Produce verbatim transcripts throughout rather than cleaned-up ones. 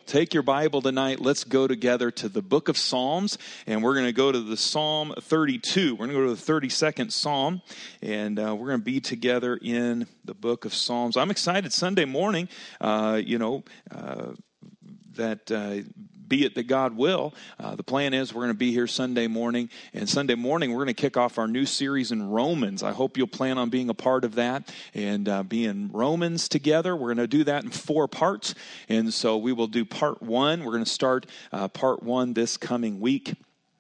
take your Bible tonight. Let's go together to the book of Psalms, and we're going to go to the Psalm thirty-two. We're going to go to the thirty-second Psalm, and uh, we're going to be together in the book of Psalms. I'm excited. Sunday morning, uh, you know, uh, that... Uh, Be it that God will. Uh, the plan is we're going to be here Sunday morning. And Sunday morning, we're going to kick off our new series in Romans. I hope you'll plan on being a part of that and uh, be in Romans together. We're going to do that in four parts. And so we will do part one. We're going to start uh, part one this coming week.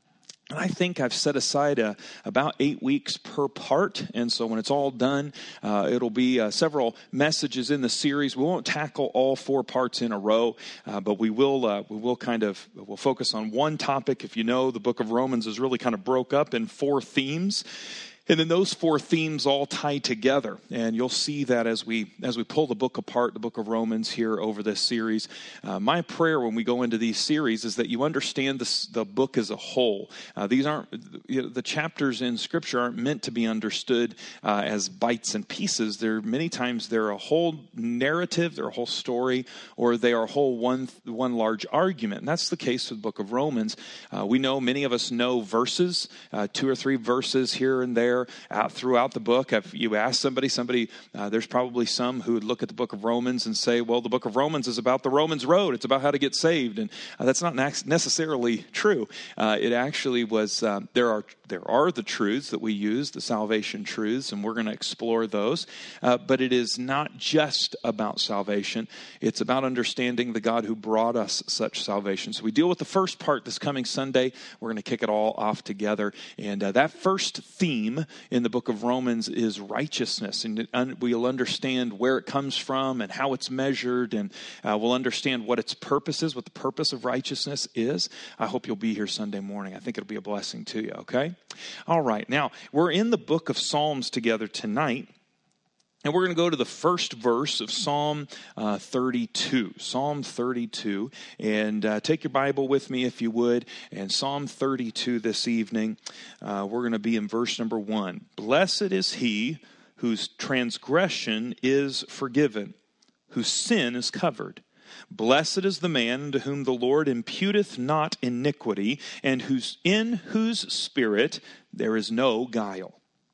And I think I've set aside uh, about eight weeks per part. And so when it's all done, uh, it'll be uh, several messages in the series. We won't tackle all four parts in a row, uh, but we will uh, we will kind of we'll focus on one topic. If you know, the book of Romans is really kind of broke up in four themes. And then those four themes all tie together, and you'll see that as we as we pull the book apart, the book of Romans here over this series. Uh, my prayer when we go into these series is that you understand this, the book as a whole. Uh, these aren't you know, the chapters in Scripture aren't meant to be understood uh, as bites and pieces. They're many times they're a whole narrative, they're a whole story, or they are a whole one one large argument. And that's the case with the book of Romans. Uh, we know many of us know verses, uh, two or three verses here and there. Out throughout the book. If you ask somebody, somebody, uh, there's probably some who would look at the book of Romans and say, well, the book of Romans is about the Romans road. It's about how to get saved. And uh, that's not necessarily true. Uh, it actually was, um, there are there are the truths that we use, the salvation truths, and we're going to explore those. Uh, but it is not just about salvation. It's about understanding the God who brought us such salvation. So we deal with the first part this coming Sunday. We're going to kick it all off together. And uh, that first theme in the book of Romans is righteousness, and we'll understand where it comes from and how it's measured, and uh, we'll understand what its purpose is, what the purpose of righteousness is. I hope you'll be here Sunday morning. I think it'll be a blessing to you, okay? All right, now, we're in the book of Psalms together tonight. And we're going to go to the first verse of Psalm uh, thirty-two. Psalm thirty-two. And uh, take your Bible with me if you would. And Psalm thirty-two this evening, uh, we're going to be in verse number one. Blessed is he whose transgression is forgiven, whose sin is covered. Blessed is the man to whom the Lord imputeth not iniquity, and whose in whose spirit there is no guile.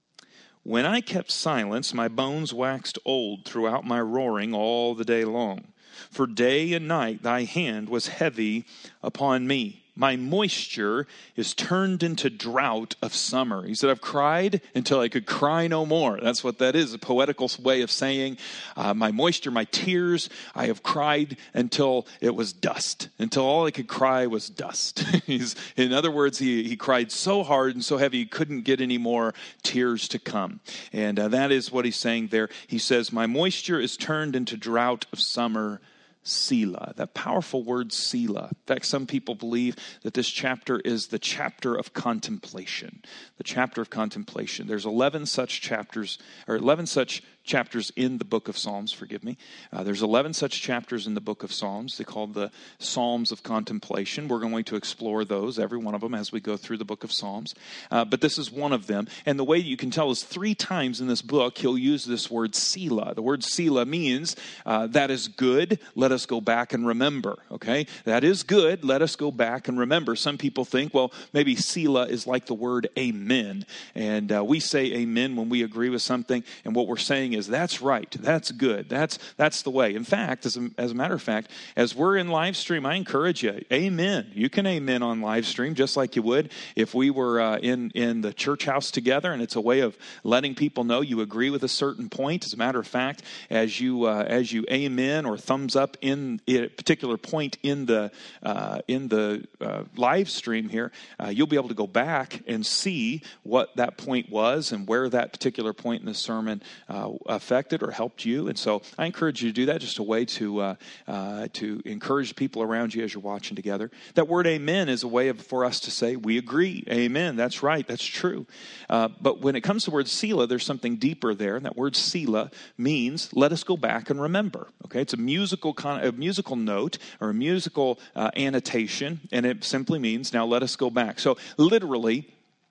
When I kept silence, my bones waxed old throughout my roaring all the day long. For day and night thy hand was heavy upon me. My moisture is turned into drought of summer. He said, I've cried until I could cry no more. That's what that is, a poetical way of saying uh, my moisture, my tears, I have cried until it was dust, until all I could cry was dust. He's, in other words, he, he cried so hard and so heavy he couldn't get any more tears to come. And uh, that is what he's saying there. He says, my moisture is turned into drought of summer. Selah, that powerful word Selah. In fact, some people believe that this chapter is the chapter of contemplation. The chapter of contemplation. There's eleven such chapters, or eleven such chapters in the book of Psalms, forgive me. Uh, there's eleven such chapters in the book of Psalms. They're called the Psalms of Contemplation. We're going to explore those, every one of them, as we go through the book of Psalms. Uh, but this is one of them. And the way you can tell is three times in this book, he'll use this word Selah. The word Selah means uh, that is good. Let us go back and remember, okay? That is good. Let us go back and remember. Some people think, well, maybe Selah is like the word amen. And uh, we say amen when we agree with something. And what we're saying is that's right, that's good, that's that's the way. In fact, as a, as a matter of fact, as we're in live stream, I encourage you, amen. You can amen on live stream just like you would if we were uh, in, in the church house together, and it's a way of letting people know you agree with a certain point. As a matter of fact, as you uh, as you amen or thumbs up in a particular point in the uh, in the uh, live stream here, uh, you'll be able to go back and see what that point was and where that particular point in the sermon uh, affected or helped you. And so I encourage you to do that, just a way to uh, uh, to encourage people around you as you're watching together. That word amen is a way of, for us to say, we agree. Amen. That's right. That's true. Uh, but when it comes to the word Selah, there's something deeper there. And that word Selah means let us go back and remember. Okay, it's a musical con- a musical note or a musical uh, annotation, and it simply means now let us go back. So literally,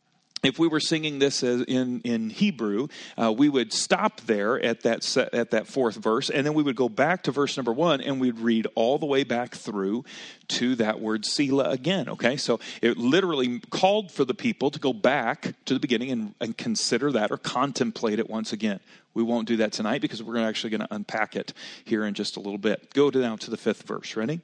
If we were singing this as in, in Hebrew, uh, we would stop there at that set, at that fourth verse, and then we would go back to verse number one, and we'd read all the way back through to that word Selah again, okay? So it literally called for the people to go back to the beginning and, and consider that or contemplate it once again. We won't do that tonight because we're actually going to unpack it here in just a little bit. Go down to the fifth verse. Ready?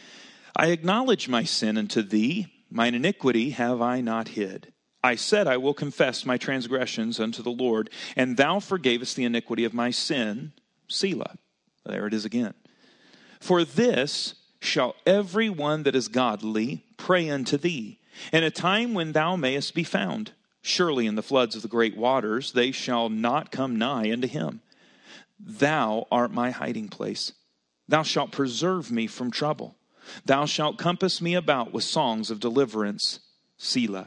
I acknowledge my sin unto thee, mine iniquity have I not hid. I said, I will confess my transgressions unto the Lord, and thou forgavest the iniquity of my sin, Selah. There it is again. For this shall every one that is godly pray unto thee, in a time when thou mayest be found. Surely in the floods of the great waters they shall not come nigh unto him. Thou art my hiding place. Thou shalt preserve me from trouble. Thou shalt compass me about with songs of deliverance, Selah.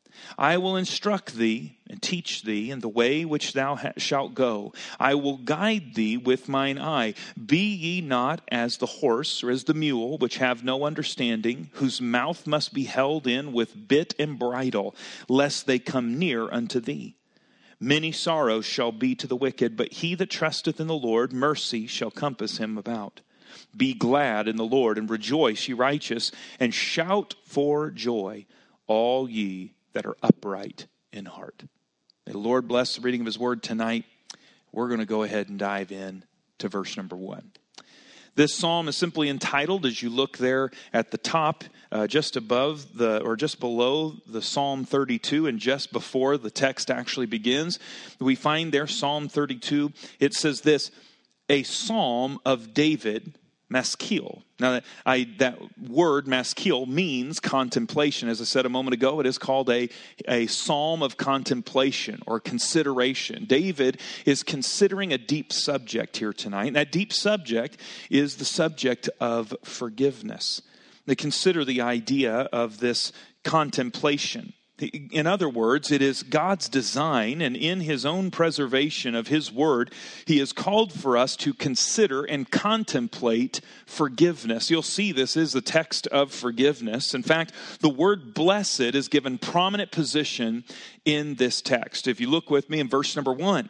I will instruct thee and teach thee in the way which thou ha- shalt go. I will guide thee with mine eye. Be ye not as the horse or as the mule, which have no understanding, whose mouth must be held in with bit and bridle, lest they come near unto thee. Many sorrows shall be to the wicked, but he that trusteth in the Lord, mercy shall compass him about. Be glad in the Lord, and rejoice, ye righteous, and shout for joy, all ye that are upright in heart. May the Lord bless the reading of his word tonight. We're going to go ahead and dive in to verse number one. This psalm is simply entitled, as you look there at the top, uh, just above the, or just below the Psalm thirty-two, and just before the text actually begins, we find there Psalm thirty-two. It says this, a psalm of David, Maskil. Now, that, I, that word, maskil, means contemplation. As I said a moment ago, it is called a, a psalm of contemplation or consideration. David is considering a deep subject here tonight. And that deep subject is the subject of forgiveness. They consider the idea of this contemplation. In other words, it is God's design, and in his own preservation of his word, he has called for us to consider and contemplate forgiveness. You'll see this is the text of forgiveness. In fact, the word blessed is given prominent position in this text. If you look with me in verse number one,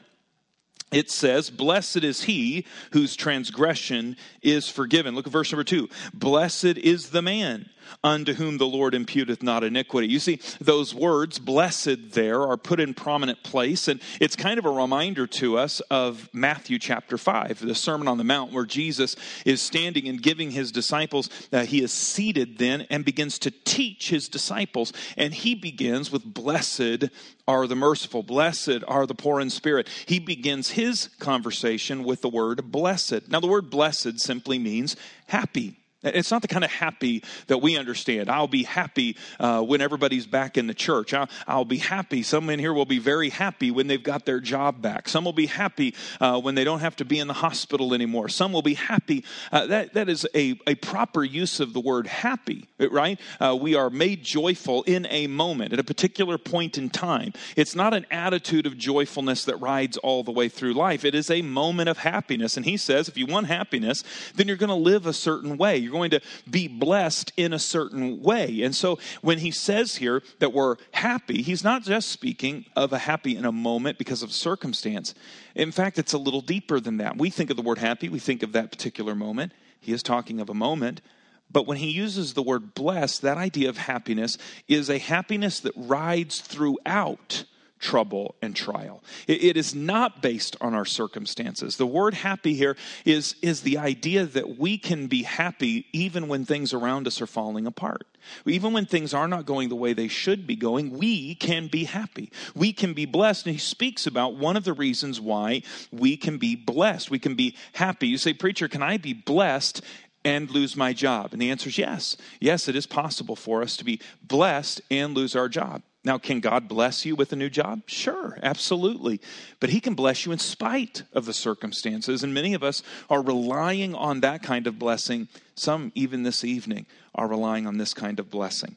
it says, blessed is he whose transgression is forgiven. Look at verse number two. Blessed is the man unto whom the Lord imputeth not iniquity. You see, those words, blessed, there are put in prominent place, and it's kind of a reminder to us of Matthew chapter five, the Sermon on the Mount, where Jesus is standing and giving his disciples, uh, he is seated then and begins to teach his disciples, and he begins with blessed are the merciful, blessed are the poor in spirit. He begins his conversation with the word blessed. Now, the word blessed simply means happy. It's not the kind of happy that we understand. I'll be happy uh, when everybody's back in the church. I'll, I'll be happy. Some in here will be very happy when they've got their job back. Some will be happy uh, when they don't have to be in the hospital anymore. Some will be happy. Uh, that, that is a, a proper use of the word happy, right? Uh, we are made joyful in a moment, at a particular point in time. It's not an attitude of joyfulness that rides all the way through life. It is a moment of happiness. And he says, if you want happiness, then you're going to live a certain way. You're going to be blessed in a certain way. And so when he says here that we're happy, he's not just speaking of a happy in a moment because of circumstance. In fact, it's a little deeper than that. We think of the word happy, we think of that particular moment. He is talking of a moment. But when he uses the word blessed, that idea of happiness is a happiness that rides throughout trouble and trial. It, it is not based on our circumstances. The word happy here is, is the idea that we can be happy even when things around us are falling apart. Even when things are not going the way they should be going, we can be happy. We can be blessed. And he speaks about one of the reasons why we can be blessed. We can be happy. You say, preacher, can I be blessed and lose my job? And the answer is yes. Yes, it is possible for us to be blessed and lose our job. Now, can God bless you with a new job? Sure, absolutely. But he can bless you in spite of the circumstances. And many of us are relying on that kind of blessing. Some, even this evening, are relying on this kind of blessing.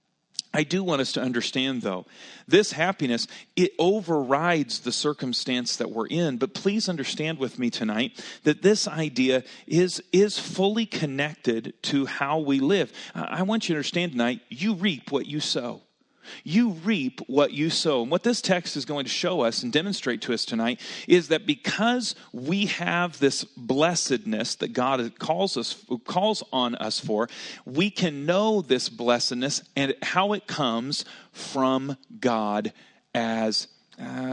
I do want us to understand, though, this happiness, it overrides the circumstance that we're in. But please understand with me tonight that this idea is, is fully connected to how we live. I want you to understand tonight, you reap what you sow. You reap what you sow. And what this text is going to show us and demonstrate to us tonight is that because we have this blessedness that God calls us calls on us for, we can know this blessedness and how it comes from God as uh,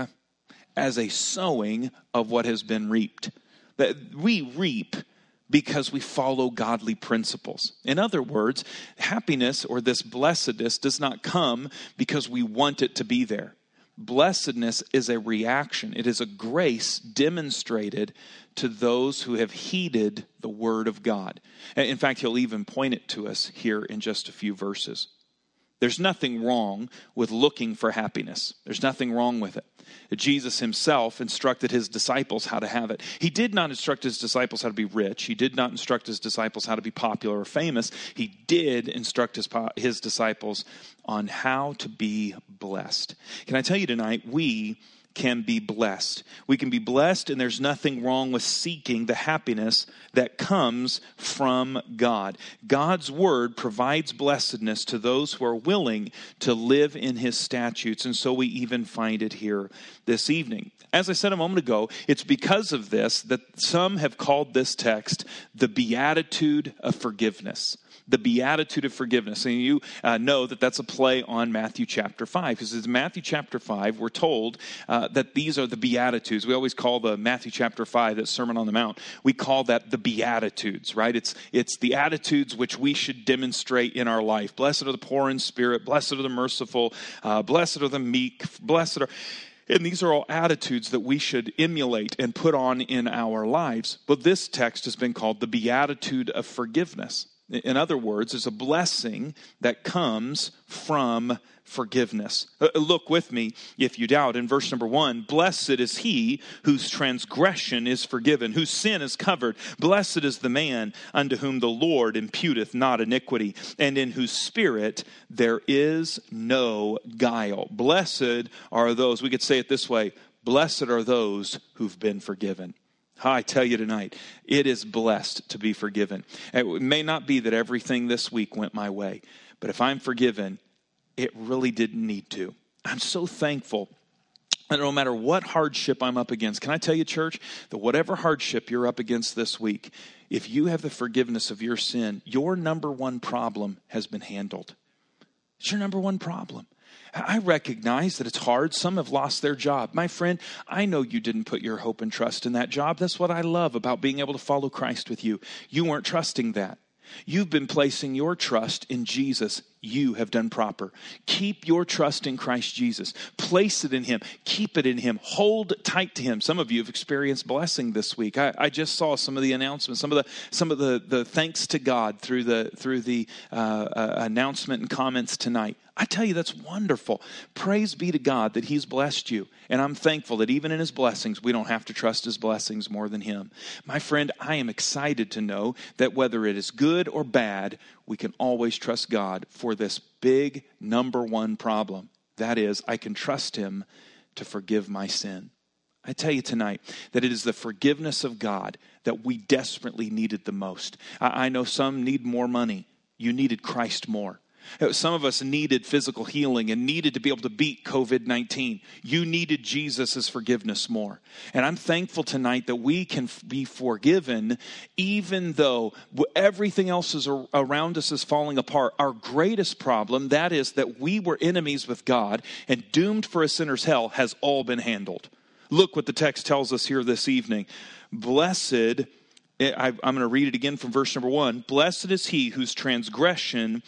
as a sowing of what has been reaped. That we reap because we follow godly principles. In other words, happiness or this blessedness does not come because we want it to be there. Blessedness is a reaction. It is a grace demonstrated to those who have heeded the word of God. In fact, he'll even point it to us here in just a few verses. There's nothing wrong with looking for happiness. There's nothing wrong with it. Jesus himself instructed his disciples how to have it. He did not instruct his disciples how to be rich. He did not instruct his disciples how to be popular or famous. He did instruct his, his disciples on how to be blessed. Can I tell you tonight, we can be blessed. We can be blessed, and there's nothing wrong with seeking the happiness that comes from God. God's word provides blessedness to those who are willing to live in his statutes, and so we even find it here this evening. As I said a moment ago, it's because of this that some have called this text the Beatitude of Forgiveness. The Beatitude of Forgiveness. And you uh, know that that's a play on Matthew chapter five. Because in Matthew chapter five, we're told uh, that these are the Beatitudes. We always call the Matthew chapter five, that Sermon on the Mount, we call that the Beatitudes, right? It's, it's the attitudes which we should demonstrate in our life. Blessed are the poor in spirit. Blessed are the merciful. Uh, blessed are the meek. Blessed are... And these are all attitudes that we should emulate and put on in our lives. But this text has been called the Beatitude of Forgiveness. In other words, it's a blessing that comes from forgiveness. Uh, look with me, if you doubt, in verse number one. Blessed is he whose transgression is forgiven, whose sin is covered. Blessed is the man unto whom the Lord imputeth not iniquity, and in whose spirit there is no guile. Blessed are those, we could say it this way, blessed are those who've been forgiven. I tell you tonight, it is blessed to be forgiven. It may not be that everything this week went my way, but if I'm forgiven, it really didn't need to. I'm so thankful. And no matter what hardship I'm up against, can I tell you, church, that whatever hardship you're up against this week, if you have the forgiveness of your sin, your number one problem has been handled. It's your number one problem. I recognize that it's hard. Some have lost their job. My friend, I know you didn't put your hope and trust in that job. That's what I love about being able to follow Christ with you. You weren't trusting that. You've been placing your trust in Jesus. You have done proper. Keep your trust in Christ Jesus. Place it in him. Keep it in him. Hold tight to him. Some of you have experienced blessing this week. I, I just saw some of the announcements, some of the some of the, the thanks to God through the through the uh, uh, announcement and comments tonight. I tell you, that's wonderful. Praise be to God that he's blessed you. And I'm thankful that even in his blessings, we don't have to trust his blessings more than him. My friend, I am excited to know that whether it is good or bad, we can always trust God for this big number one problem. That is, I can trust him to forgive my sin. I tell you tonight that it is the forgiveness of God that we desperately needed the most. I, I know some need more money. You needed Christ more. Some of us needed physical healing and needed to be able to beat covid nineteen. You needed Jesus' forgiveness more. And I'm thankful tonight that we can be forgiven even though everything else is around us is falling apart. Our greatest problem, that is that we were enemies with God and doomed for a sinner's hell, has all been handled. Look what the text tells us here this evening. Blessed, I'm going to read it again from verse number one. Blessed is he whose transgression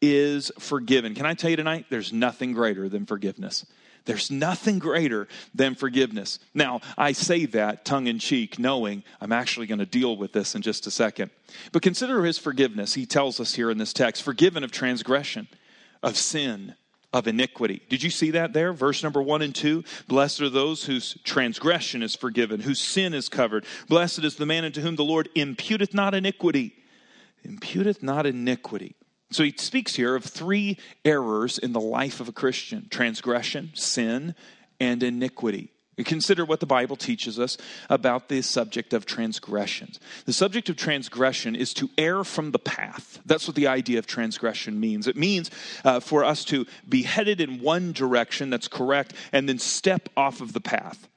is forgiven. Can I tell you tonight, there's nothing greater than forgiveness. There's nothing greater than forgiveness. Now, I say that tongue-in-cheek, knowing I'm actually going to deal with this in just a second. But consider his forgiveness. He tells us here in this text, forgiven of transgression, of sin, of iniquity. Did you see that there? Verse number one and two. Blessed are those whose transgression is forgiven, whose sin is covered. Blessed is the man unto whom the Lord imputeth not iniquity. Imputeth not iniquity. So he speaks here of three errors in the life of a Christian: transgression, sin, and iniquity. Consider what the Bible teaches us about the subject of transgressions. The subject of transgression is to err from the path. That's what the idea of transgression means. It means uh, for us to be headed in one direction that's correct and then step off of the path.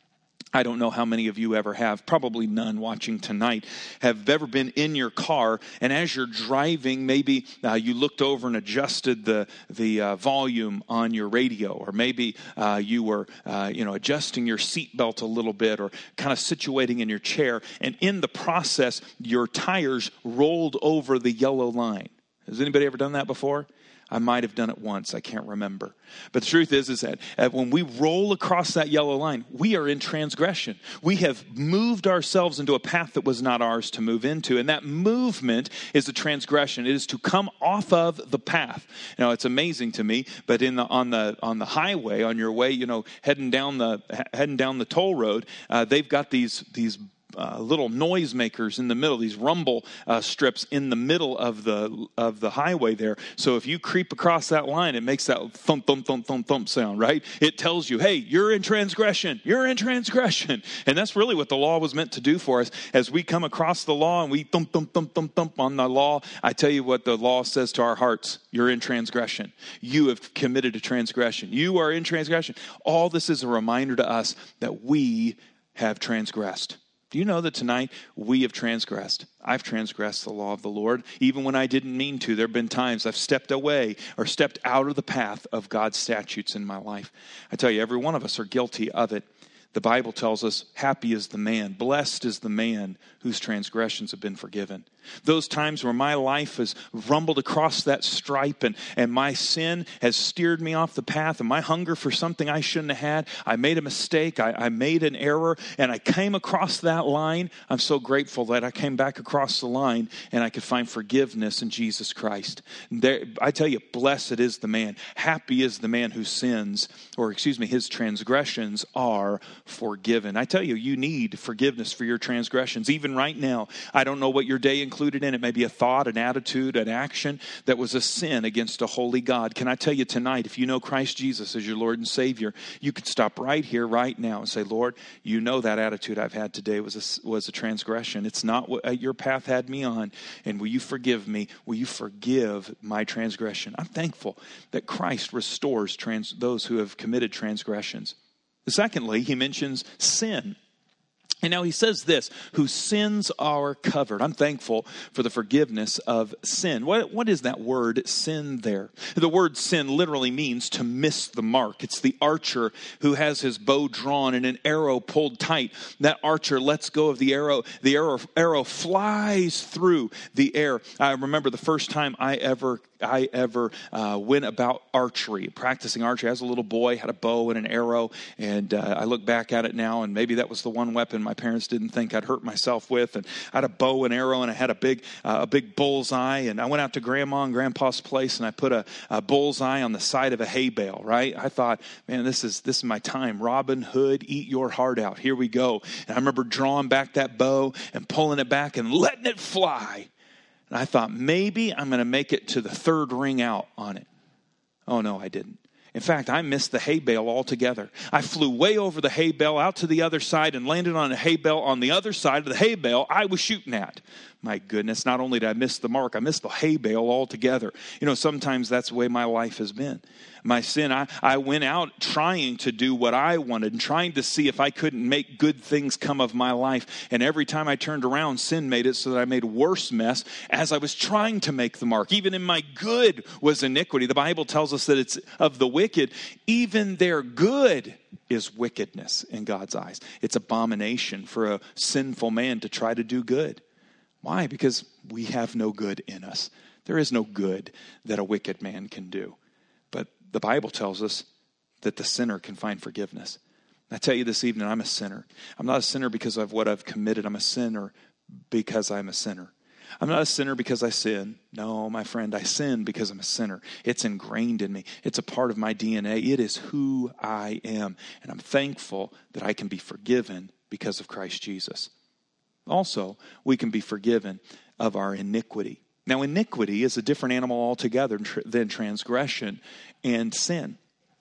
I don't know how many of you ever have, probably none watching tonight, have ever been in your car, and as you're driving, maybe uh, you looked over and adjusted the the uh, volume on your radio, or maybe uh, you were uh, you know adjusting your seatbelt a little bit, or kind of situating in your chair, and in the process, your tires rolled over the yellow line. Has anybody ever done that before? I might have done it once. I can't remember. But the truth is, is that when we roll across that yellow line, we are in transgression. We have moved ourselves into a path that was not ours to move into. And that movement is a transgression. It is to come off of the path. Now, it's amazing to me, but in the on the on the highway, on your way, you know, heading down the heading down the toll road, uh, they've got these these Uh, little noisemakers in the middle, these rumble uh, strips in the middle of the of the highway there. So if you creep across that line, it makes that thump, thump, thump, thump, thump sound, right? It tells you, hey, you're in transgression. You're in transgression. And that's really what the law was meant to do for us. As we come across the law and we thump, thump, thump, thump, thump on the law, I tell you what the law says to our hearts. You're in transgression. You have committed a transgression. You are in transgression. All this is a reminder to us that we have transgressed. Do you know that tonight we have transgressed? I've transgressed the law of the Lord, even when I didn't mean to. There have been times I've stepped away or stepped out of the path of God's statutes in my life. I tell you, every one of us are guilty of it. The Bible tells us, happy is the man, blessed is the man whose transgressions have been forgiven. Those times where my life has rumbled across that stripe and, and my sin has steered me off the path, and my hunger for something I shouldn't have had, I made a mistake, I, I made an error, and I came across that line. I'm so grateful that I came back across the line and I could find forgiveness in Jesus Christ. There, I tell you, blessed is the man, happy is the man whose sins, or excuse me, his transgressions are forgiven. I tell you, you need forgiveness for your transgressions. Even right now, I don't know what your day includes. Included in it may be a thought, an attitude, an action that was a sin against a holy God. Can I tell you tonight, if you know Christ Jesus as your Lord and Savior, you could stop right here, right now, and say, Lord, you know that attitude I've had today was a, was a transgression. It's not what your path had me on. And will you forgive me? Will you forgive my transgression? I'm thankful that Christ restores trans, those who have committed transgressions. Secondly, he mentions sin. And now he says this, whose sins are covered. I'm thankful for the forgiveness of sin. What, what is that word sin there? The word sin literally means to miss the mark. It's the archer who has his bow drawn and an arrow pulled tight. That archer lets go of the arrow. The arrow, arrow flies through the air. I remember the first time I ever I ever uh, went about archery, practicing archery. As a little boy, had a bow and an arrow, and uh, I look back at it now, and maybe that was the one weapon my parents didn't think I'd hurt myself with. And I had a bow and arrow, and I had a big uh, a big bullseye, and I went out to Grandma and Grandpa's place, and I put a, a bullseye on the side of a hay bale, right? I thought, man, this is this is my time. Robin Hood, eat your heart out. Here we go. And I remember drawing back that bow and pulling it back and letting it fly. And I thought, maybe I'm going to make it to the third ring out on it. Oh, no, I didn't. In fact, I missed the hay bale altogether. I flew way over the hay bale out to the other side and landed on a hay bale on the other side of the hay bale I was shooting at. My goodness, not only did I miss the mark, I missed the hay bale altogether. You know, sometimes that's the way my life has been. My sin, I, I went out trying to do what I wanted and trying to see if I couldn't make good things come of my life. And every time I turned around, sin made it so that I made a worse mess as I was trying to make the mark. Even in my good was iniquity. The Bible tells us that it's of the wicked. Even their good is wickedness in God's eyes. It's abomination for a sinful man to try to do good. Why? Because we have no good in us. There is no good that a wicked man can do. But the Bible tells us that the sinner can find forgiveness. I tell you this evening, I'm a sinner. I'm not a sinner because of what I've committed. I'm a sinner because I'm a sinner. I'm not a sinner because I sin. No, my friend, I sin because I'm a sinner. It's ingrained in me. It's a part of my D N A. It is who I am. And I'm thankful that I can be forgiven because of Christ Jesus. Also, we can be forgiven of our iniquity. Now, iniquity is a different animal altogether than transgression and sin.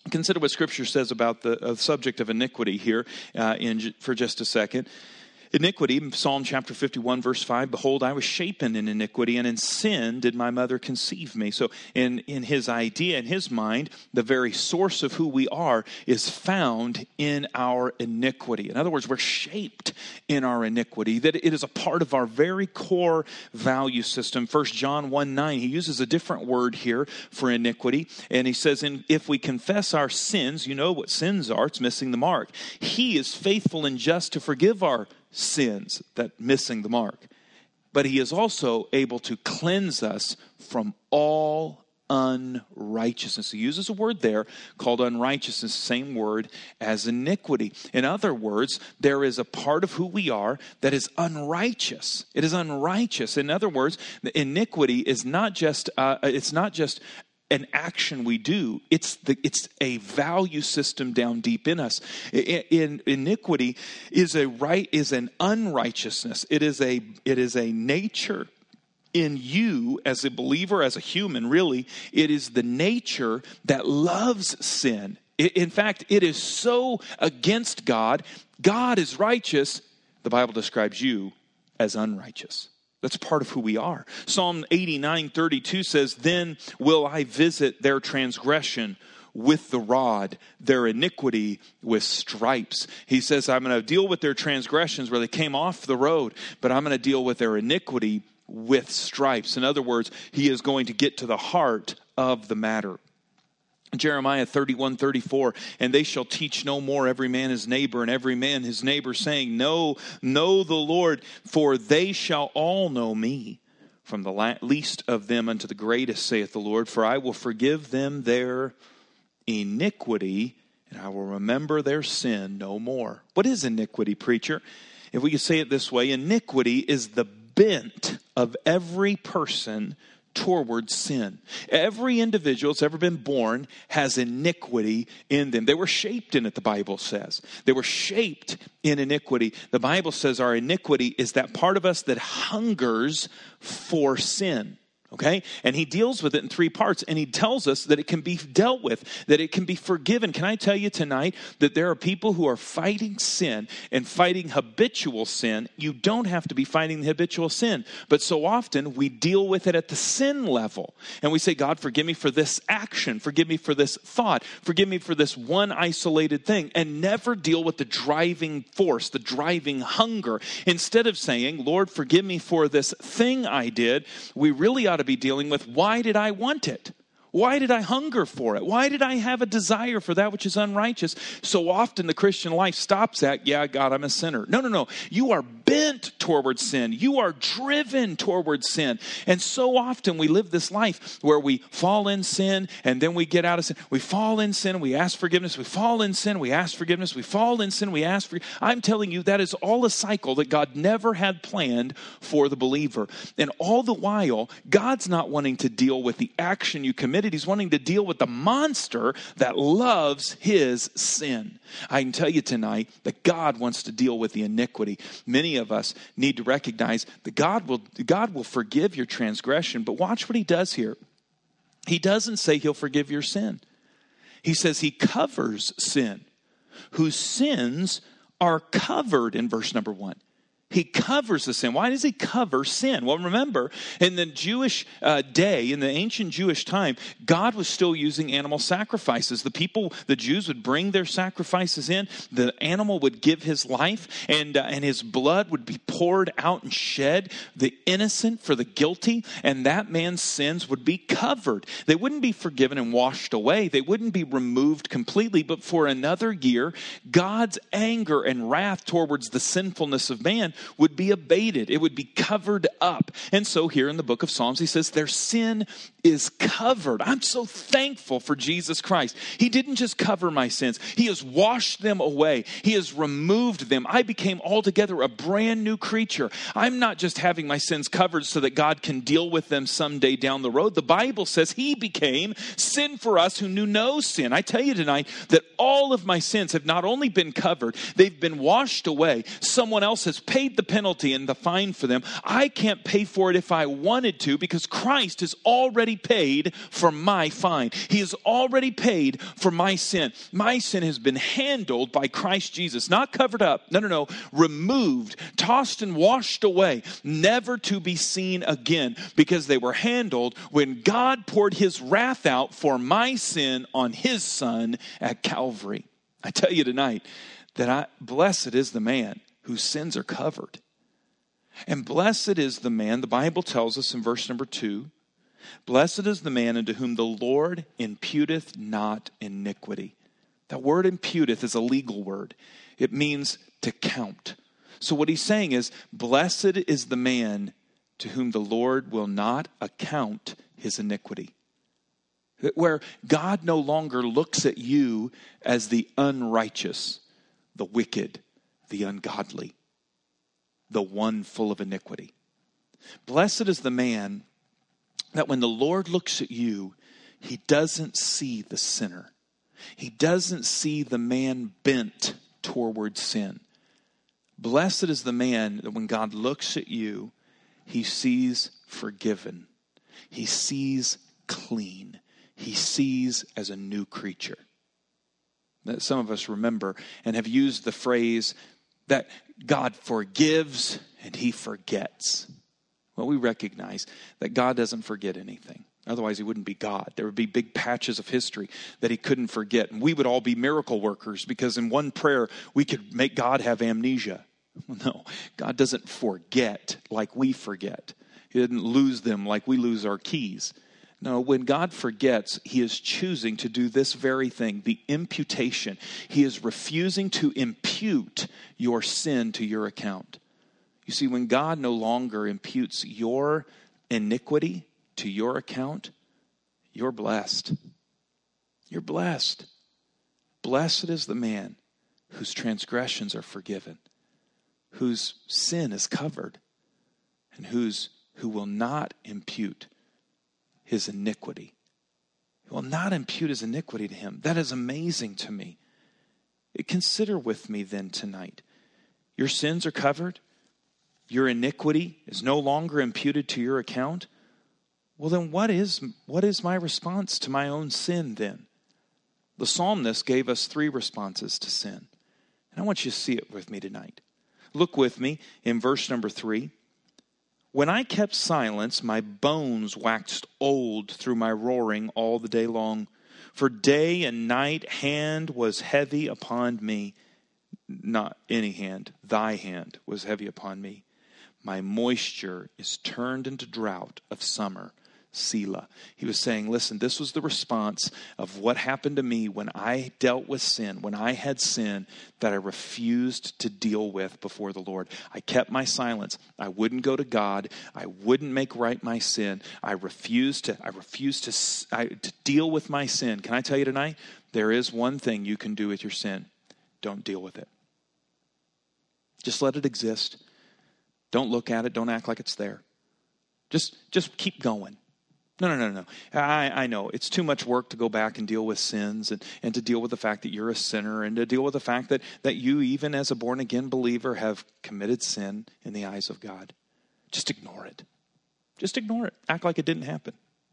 Consider what Scripture says about the uh, subject of iniquity here uh, in, for just a second. Iniquity, Psalm chapter fifty-one, verse five, behold, I was shapen in iniquity, and in sin did my mother conceive me. So in, in his idea, in his mind, the very source of who we are is found in our iniquity. In other words, we're shaped in our iniquity, that it is a part of our very core value system. First John one nine, he uses a different word here for iniquity, and he says, "In if we confess our sins," you know what sins are, it's missing the mark. He is faithful and just to forgive our sins, that missing the mark. But he is also able to cleanse us from all unrighteousness. He uses a word there called unrighteousness, same word as iniquity. In other words, there is a part of who we are that is unrighteous. It is unrighteous. In other words, the iniquity is not just uh, it's not just an action we do. It's the it's a value system down deep in us. In, in iniquity is a right is an unrighteousness. It is a it is a nature in you as a believer, as a human. Really, it is the nature that loves sin. In fact, it is so against God. God is righteous. The Bible describes you as unrighteous. That's part of who we are. Psalm eighty-nine thirty-two says, "Then will I visit their transgression with the rod, their iniquity with stripes." He says, I'm going to deal with their transgressions where they came off the road, but I'm going to deal with their iniquity with stripes. In other words, he is going to get to the heart of the matter. Jeremiah thirty-one thirty-four, "And they shall teach no more every man his neighbor, and every man his neighbor, saying, Know, know the Lord, for they shall all know me, from the least of them unto the greatest, saith the Lord. For I will forgive them their iniquity, and I will remember their sin no more." What is iniquity, preacher? If we could say it this way, iniquity is the bent of every person toward sin. Every individual that's ever been born has iniquity in them. They were shaped in it, the Bible says. They were shaped in iniquity. The Bible says our iniquity is that part of us that hungers for sin. Okay? And he deals with it in three parts. And he tells us that it can be dealt with, that it can be forgiven. Can I tell you tonight that there are people who are fighting sin and fighting habitual sin? You don't have to be fighting the habitual sin. But so often we deal with it at the sin level. And we say, God, forgive me for this action. Forgive me for this thought. Forgive me for this one isolated thing. And never deal with the driving force, the driving hunger. Instead of saying, Lord, forgive me for this thing I did, we really ought to be dealing with, why did I want it? Why did I hunger for it? Why did I have a desire for that which is unrighteous? So often the Christian life stops at, yeah, God, I'm a sinner. No, no, no. You are bent toward sin. You are driven toward sin. And so often we live this life where we fall in sin and then we get out of sin. We fall in sin, we ask forgiveness. We fall in sin, we ask forgiveness. We fall in sin, we ask forgiveness. I'm telling you, that is all a cycle that God never had planned for the believer. And all the while, God's not wanting to deal with the action you committed. He's wanting to deal with the monster that loves his sin. I can tell you tonight that God wants to deal with the iniquity. Many of us need to recognize that God will, God will forgive your transgression, but watch what he does here. He doesn't say he'll forgive your sin. He says he covers sin, whose sins are covered in verse number one. He covers the sin. Why does he cover sin? Well, remember, in the Jewish uh, day, in the ancient Jewish time, God was still using animal sacrifices. The people, the Jews would bring their sacrifices in. The animal would give his life, and, uh, and his blood would be poured out and shed, the innocent for the guilty, and that man's sins would be covered. They wouldn't be forgiven and washed away. They wouldn't be removed completely, but for another year, God's anger and wrath towards the sinfulness of man would be abated. It would be covered up. And so here in the book of Psalms, he says their sin is covered. I'm so thankful for Jesus Christ. He didn't just cover my sins. He has washed them away. He has removed them. I became altogether a brand new creature. I'm not just having my sins covered so that God can deal with them someday down the road. The Bible says he became sin for us who knew no sin. I tell you tonight that all of my sins have not only been covered, they've been washed away. Someone else has paid paid the penalty and the fine for them. I can't pay for it if I wanted to, because Christ has already paid for my fine. He has already paid for my sin. My sin has been handled by Christ Jesus, not covered up. No, no, no. Removed, tossed and washed away, never to be seen again, because they were handled when God poured his wrath out for my sin on his Son at Calvary. I tell you tonight that I, blessed is the man whose sins are covered. And blessed is the man, the Bible tells us in verse number two, blessed is the man unto whom the Lord imputeth not iniquity. That word imputeth is a legal word. It means to count. So what he's saying is, blessed is the man to whom the Lord will not account his iniquity. Where God no longer looks at you as the unrighteous, the wicked, the ungodly, the one full of iniquity. Blessed is the man that when the Lord looks at you, he doesn't see the sinner. He doesn't see the man bent toward sin. Blessed is the man that when God looks at you, he sees forgiven. He sees clean. He sees as a new creature. That some of us remember and have used the phrase that God forgives and he forgets. Well, we recognize that God doesn't forget anything. Otherwise, he wouldn't be God. There would be big patches of history that he couldn't forget. And we would all be miracle workers, because in one prayer, we could make God have amnesia. No, God doesn't forget like we forget. He didn't lose them like we lose our keys. No, when God forgets, he is choosing to do this very thing, the imputation. He is refusing to impute your sin to your account. You see, when God no longer imputes your iniquity to your account, you're blessed. You're blessed. Blessed is the man whose transgressions are forgiven, whose sin is covered, and whose who will not impute his iniquity. He will not impute his iniquity to him. That is amazing to me. Consider with me then tonight. Your sins are covered. Your iniquity is no longer imputed to your account. Well, then what is, what is my response to my own sin then? The psalmist gave us three responses to sin. And I want you to see it with me tonight. Look with me in verse number three. When I kept silence, my bones waxed old through my roaring all the day long. For day and night hand was heavy upon me. Not any hand, thy hand was heavy upon me. My moisture is turned into drought of summer. Selah. He was saying, listen, this was the response of what happened to me when I dealt with sin, when I had sin that I refused to deal with before the Lord. I kept my silence. I wouldn't go to God. I wouldn't make right my sin. I refused to, I refused to, I, to deal with my sin. Can I tell you tonight? There is one thing you can do with your sin. Don't deal with it. Just let it exist. Don't look at it. Don't act like it's there. Just, just keep going. No, no, no, no. I, I know it's too much work to go back and deal with sins and, and to deal with the fact that you're a sinner and to deal with the fact that, that you, even as a born-again believer, have committed sin in the eyes of God. Just ignore it. Just ignore it. Act like it didn't happen.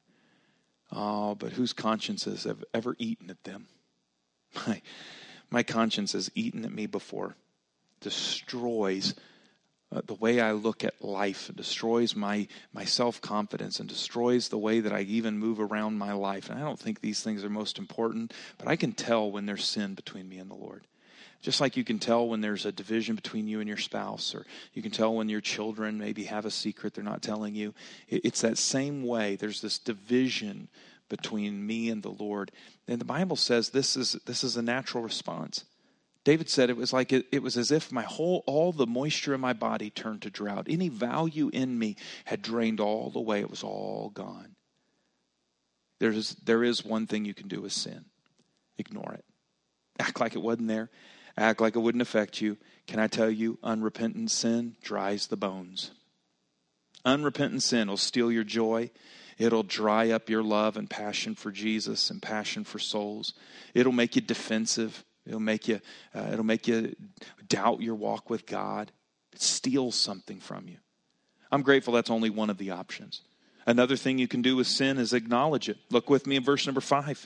Oh, but whose consciences have ever eaten at them? My, my conscience has eaten at me before. Destroys Uh, the way I look at life. It destroys my, my self-confidence and destroys the way that I even move around my life. And I don't think these things are most important, but I can tell when there's sin between me and the Lord. Just like you can tell when there's a division between you and your spouse, or you can tell when your children maybe have a secret they're not telling you. It, it's that same way. There's this division between me and the Lord. And the Bible says this is this is a natural response. David said it was like it, it was as if my whole, all the moisture in my body turned to drought. Any value in me had drained all the way. It was all gone. There's, there is one thing you can do with sin. Ignore it. Act like it wasn't there. Act like it wouldn't affect you. Can I tell you, unrepentant sin dries the bones. Unrepentant sin will steal your joy. It'll dry up your love and passion for Jesus and passion for souls. It'll make you defensive. It'll make you, uh, it'll make you doubt your walk with God. It steals something from you. I'm grateful that's only one of the options. Another thing you can do with sin is acknowledge it. Look with me in verse number five.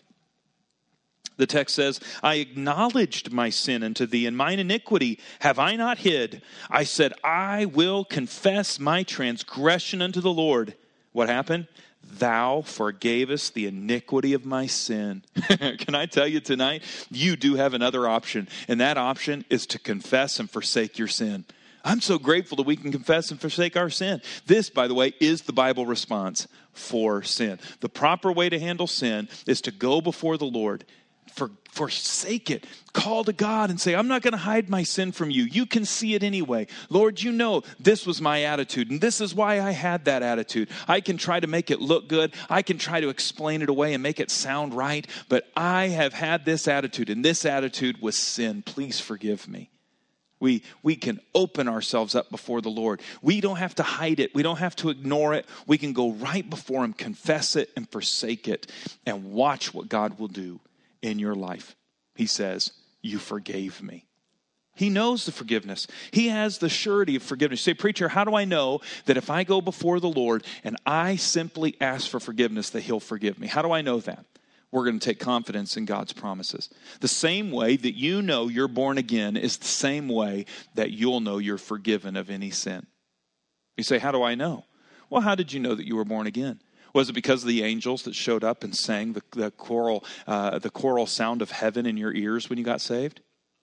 The text says, I acknowledged my sin unto thee, and mine iniquity have I not hid. I said, I will confess my transgression unto the Lord. What happened? Thou forgavest the iniquity of my sin. Can I tell you tonight, you do have another option, and that option is to confess and forsake your sin. I'm so grateful that we can confess and forsake our sin. This, by the way, is the Bible response for sin. The proper way to handle sin is to go before the Lord, For, forsake it. Call to God and say, I'm not going to hide my sin from you. You can see it anyway. Lord, you know this was my attitude, and this is why I had that attitude. I can try to make it look good. I can try to explain it away and make it sound right, but I have had this attitude, and this attitude was sin. Please forgive me. We, we can open ourselves up before the Lord. We don't have to hide it. We don't have to ignore it. We can go right before him, confess it, and forsake it, and watch what God will do in your life. He says, you forgave me. He knows the forgiveness. He has the surety of forgiveness. You say, preacher, how do I know that if I go before the Lord and I simply ask for forgiveness, that he'll forgive me? How do I know that? We're going to take confidence in God's promises. The same way that you know you're born again is the same way that you'll know you're forgiven of any sin. You say, how do I know? Well, how did you know that you were born again? Was it because of the angels that showed up and sang the, the choral uh, the choral sound of heaven in your ears when you got saved?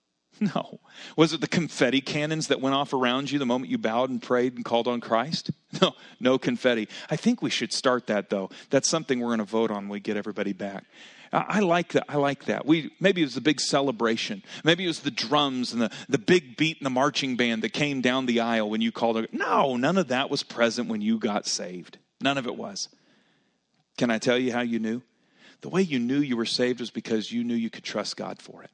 No. Was it the confetti cannons that went off around you the moment you bowed and prayed and called on Christ? No, no confetti. I think we should start that, though. That's something we're going to vote on when we get everybody back. I like that. I like that. We maybe it was the big celebration. Maybe it was the drums and the, the big beat and the marching band that came down the aisle when you called it. No, none of that was present when you got saved. None of it was. Can I tell you how you knew? The way you knew you were saved was because you knew you could trust God for it.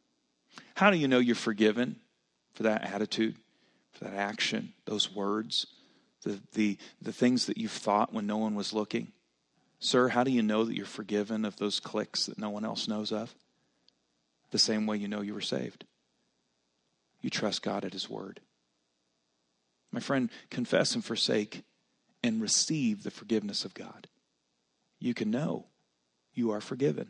How do you know you're forgiven for that attitude, for that action, those words, the, the, the things that you've thought when no one was looking? Sir, how do you know that you're forgiven of those clicks that no one else knows of? The same way you know you were saved. You trust God at his word. My friend, confess and forsake and receive the forgiveness of God. You can know you are forgiven.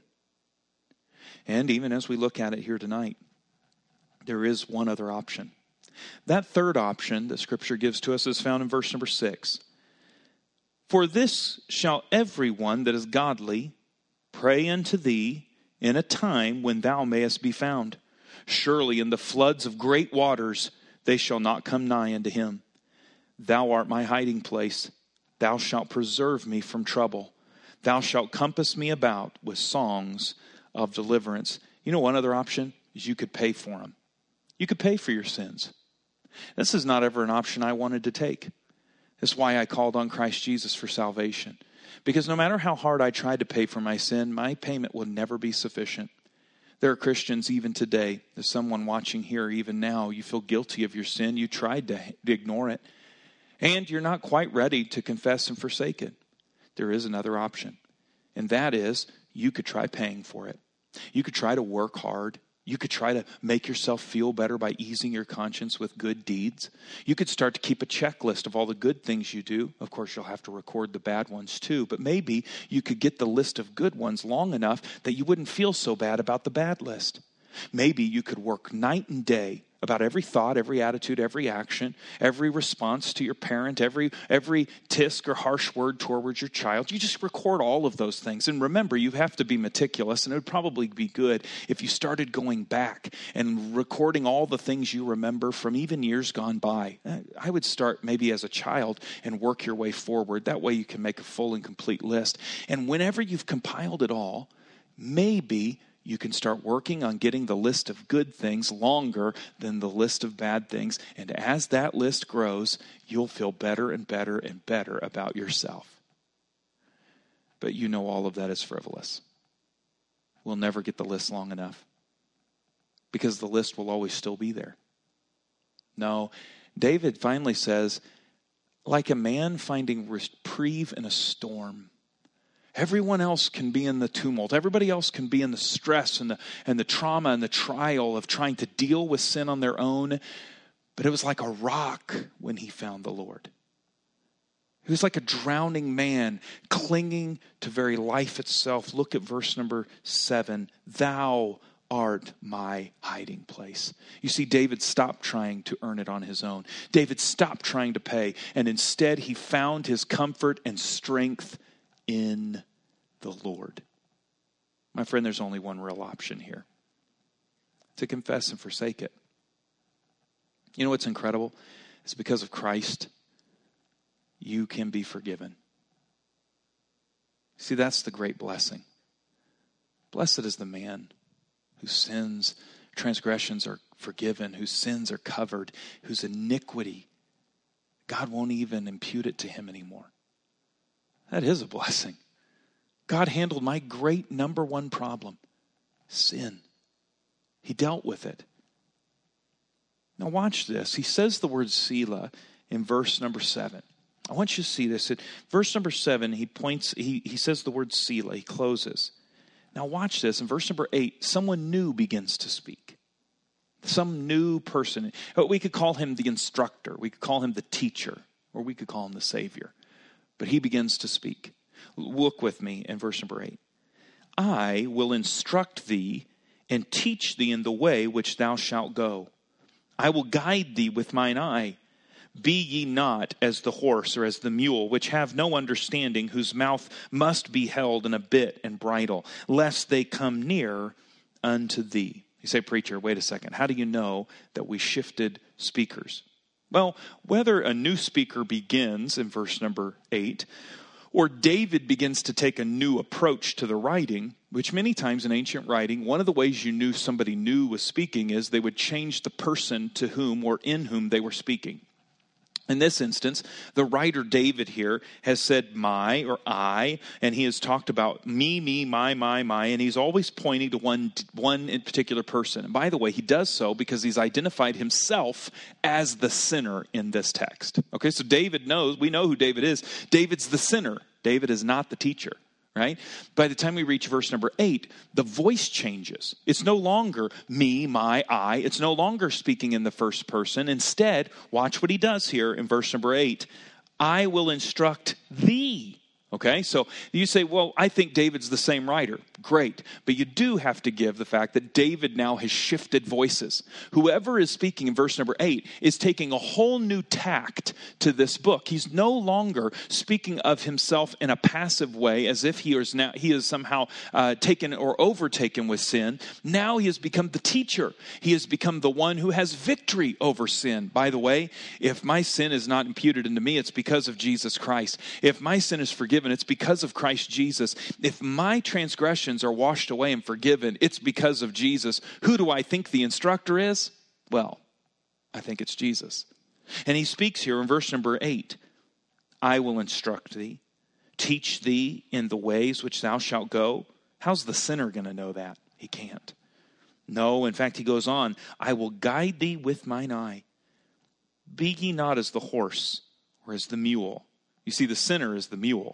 And even as we look at it here tonight, there is one other option. That third option that Scripture gives to us is found in verse number six. For this shall everyone that is godly pray unto thee in a time when thou mayest be found. Surely in the floods of great waters they shall not come nigh unto him. Thou art my hiding place. Thou shalt preserve me from trouble. Thou shalt compass me about with songs of deliverance. You know, one other option is you could pay for them. You could pay for your sins. This is not ever an option I wanted to take. That's why I called on Christ Jesus for salvation. Because no matter how hard I tried to pay for my sin, my payment will never be sufficient. There are Christians even today, there's someone watching here even now, you feel guilty of your sin, you tried to ignore it, and you're not quite ready to confess and forsake it. There is another option, and that is you could try paying for it. You could try to work hard. You could try to make yourself feel better by easing your conscience with good deeds. You could start to keep a checklist of all the good things you do. Of course, you'll have to record the bad ones too, but maybe you could get the list of good ones long enough that you wouldn't feel so bad about the bad list. Maybe you could work night and day about every thought, every attitude, every action, every response to your parent, every every tisk or harsh word towards your child. You just record all of those things. And remember, you have to be meticulous, and it would probably be good if you started going back and recording all the things you remember from even years gone by. I would start maybe as a child and work your way forward. That way you can make a full and complete list. And whenever you've compiled it all, maybe you can start working on getting the list of good things longer than the list of bad things. And as that list grows, you'll feel better and better and better about yourself. But you know all of that is frivolous. We'll never get the list long enough because the list will always still be there. No, David finally says, like a man finding reprieve in a storm. Everyone else can be in the tumult. Everybody else can be in the stress and the, and the trauma and the trial of trying to deal with sin on their own. But it was like a rock when he found the Lord. He was like a drowning man clinging to very life itself. Look at verse number seven. Thou art my hiding place. You see, David stopped trying to earn it on his own. David stopped trying to pay, and instead he found his comfort and strength in the Lord. My friend, there's only one real option here: to confess and forsake it. You know what's incredible? It's because of Christ, you can be forgiven. See, that's the great blessing. Blessed is the man whose sins, transgressions are forgiven, whose sins are covered, whose iniquity, God won't even impute it to him anymore. That is a blessing. God handled my great number one problem, sin. He dealt with it. Now watch this. He says the word Selah in verse number seven. I want you to see this. At verse number seven, he points, he, he says the word Selah. He closes. Now watch this. In verse number eight, someone new begins to speak. Some new person. We could call him the instructor. We could call him the teacher. Or we could call him the Savior. But he begins to speak. Look with me in verse number eight. I will instruct thee and teach thee in the way which thou shalt go. I will guide thee with mine eye. Be ye not as the horse or as the mule, which have no understanding, whose mouth must be held in a bit and bridle, lest they come near unto thee. You say, preacher, wait a second. How do you know that we shifted speakers? Well, whether a new speaker begins in verse number eight, or David begins to take a new approach to the writing, which many times in ancient writing, one of the ways you knew somebody new was speaking is they would change the person to whom or in whom they were speaking. In this instance, the writer David here has said my or I, and he has talked about me, me, my, my, my, and he's always pointing to one, one in particular person. And by the way, he does so because he's identified himself as the sinner in this text. Okay, so David knows, we know who David is. David's the sinner. David is not the teacher. Right? By the time we reach verse number eight, the voice changes. It's no longer me, my, I. It's no longer speaking in the first person. Instead, watch what he does here in verse number eight. I will instruct thee. Okay, so you say, well, I think David's the same writer. Great. But you do have to give the fact that David now has shifted voices. Whoever is speaking in verse number eight is taking a whole new tact to this book. He's no longer speaking of himself in a passive way as if he is now he is somehow uh, taken or overtaken with sin. Now he has become the teacher. He has become the one who has victory over sin. By the way, if my sin is not imputed into me, it's because of Jesus Christ. If my sin is forgiven, it's because of Christ Jesus. If my transgressions are washed away and forgiven, it's because of Jesus. Who do I think the instructor is? Well, I think it's Jesus. And he speaks here in verse number eight. I will instruct thee, teach thee in the ways which thou shalt go. How's the sinner going to know that? He can't. No, in fact, he goes on. I will guide thee with mine eye. Be ye not as the horse or as the mule. You see, the sinner is the mule,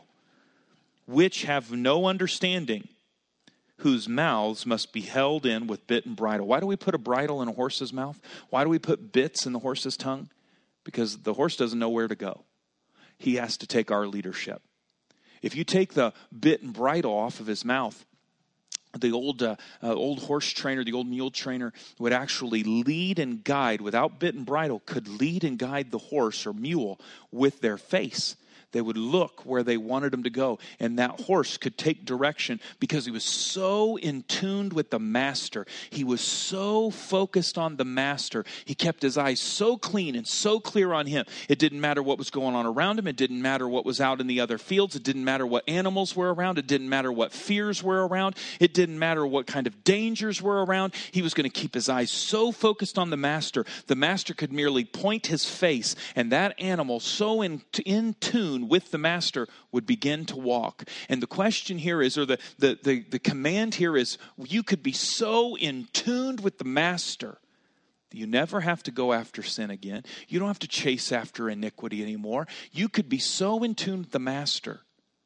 which have no understanding, whose mouths must be held in with bit and bridle. Why do we put a bridle in a horse's mouth? Why do we put bits in the horse's tongue? Because the horse doesn't know where to go. He has to take our leadership. If you take the bit and bridle off of his mouth, the old uh, uh, old horse trainer, the old mule trainer would actually lead and guide, without bit and bridle, could lead and guide the horse or mule with their face. They would look where they wanted him to go. And that horse could take direction because he was so in tune with the master. He was so focused on the master. He kept his eyes so clean and so clear on him. It didn't matter what was going on around him. It didn't matter what was out in the other fields. It didn't matter what animals were around. It didn't matter what fears were around. It didn't matter what kind of dangers were around. He was going to keep his eyes so focused on the master. The master could merely point his face, and that animal, so in, in tune with the master, would begin to walk. And the question here is, or the, the, the, the command here is, you could be so in tuned with the master that you never have to go after sin again. You don't have to chase after iniquity anymore. You could be so in tune with the master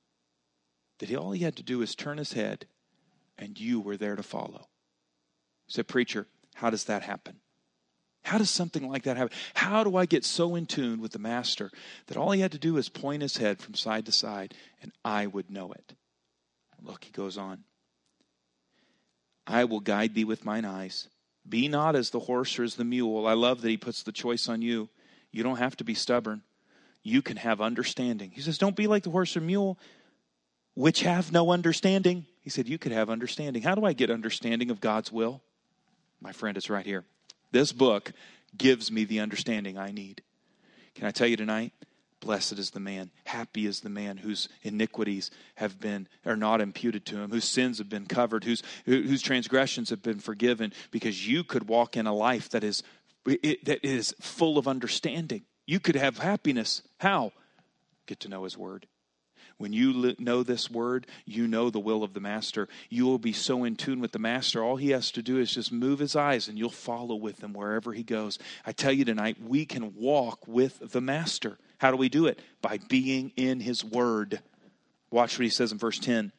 that all he had to do is turn his head and you were there to follow. You said, preacher, how does that happen? How does something like that happen? How do I get so in tune with the Master that all he had to do is point his head from side to side and I would know it? Look, he goes on. I will guide thee with mine eyes. Be not as the horse or as the mule. I love that he puts the choice on you. You don't have to be stubborn. You can have understanding. He says, don't be like the horse or mule, which have no understanding. He said, you could have understanding. How do I get understanding of God's will? My friend, it's right here. This book gives me the understanding I need. Can I tell you tonight? Blessed is the man, happy is the man whose iniquities have been, are not imputed to him, whose sins have been covered, whose, whose transgressions have been forgiven, because you could walk in a life that is, it, that is full of understanding. You could have happiness. How? Get to know his word. When you know this word, you know the will of the Master. You will be so in tune with the Master. All he has to do is just move his eyes and you'll follow with him wherever he goes. I tell you tonight, we can walk with the Master. How do we do it? By being in his word. Watch what he says in verse ten.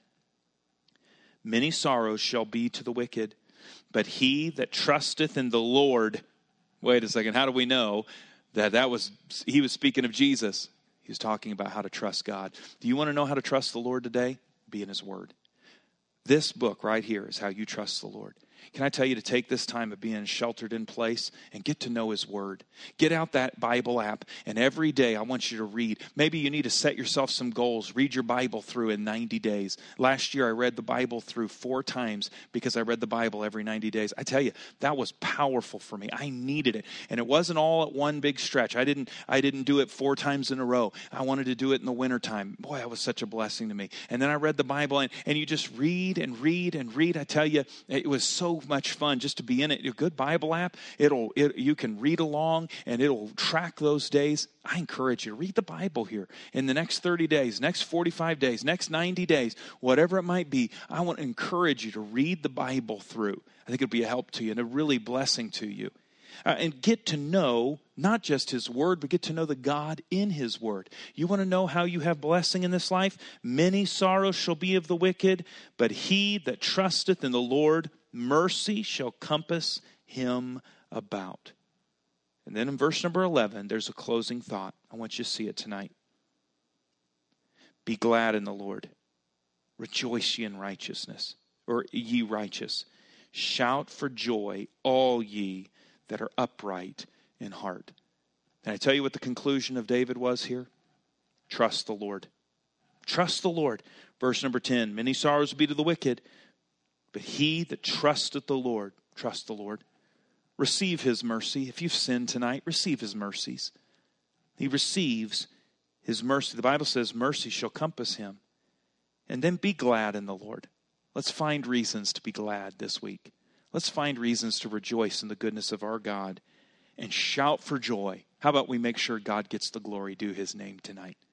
Many sorrows shall be to the wicked, but he that trusteth in the Lord. Wait a second. How do we know that that was, he was speaking of Jesus? He was talking about how to trust God. Do you want to know how to trust the Lord today? Be in his word. This book right here is how you trust the Lord. Can I tell you to take this time of being sheltered in place and get to know his word? Get out that Bible app, and every day I want you to read. Maybe you need to set yourself some goals. Read your Bible through in ninety days. Last year I read the Bible through four times because I read the Bible every ninety days. I tell you, that was powerful for me. I needed it. And it wasn't all at one big stretch. I didn't, I didn't do it four times in a row. I wanted to do it in the wintertime. Boy, that was such a blessing to me. And then I read the Bible, and, and you just read and read and read. I tell you, it was so much fun just to be in it. A good Bible app, it'll it, you can read along and it'll track those days. I encourage you to read the Bible here in the next thirty days, next forty-five days, next ninety days, whatever it might be. I want to encourage you to read the Bible through. I think it'll be a help to you and a really blessing to you. Uh, and get to know not just his word, but get to know the God in his word. You want to know how you have blessing in this life? Many sorrows shall be of the wicked, but he that trusteth in the Lord, mercy shall compass him about. And then in verse number eleven, there's a closing thought. I want you to see it tonight. Be glad in the Lord. Rejoice ye in righteousness, or ye righteous. Shout for joy, all ye that are upright in heart. And I tell you what the conclusion of David was here? Trust the Lord. Trust the Lord. Verse number ten, many sorrows will be to the wicked, but he that trusteth the Lord, trust the Lord. Receive his mercy. If you've sinned tonight, receive his mercies. He receives his mercy. The Bible says mercy shall compass him. And then be glad in the Lord. Let's find reasons to be glad this week. Let's find reasons to rejoice in the goodness of our God and shout for joy. How about we make sure God gets the glory due his name tonight?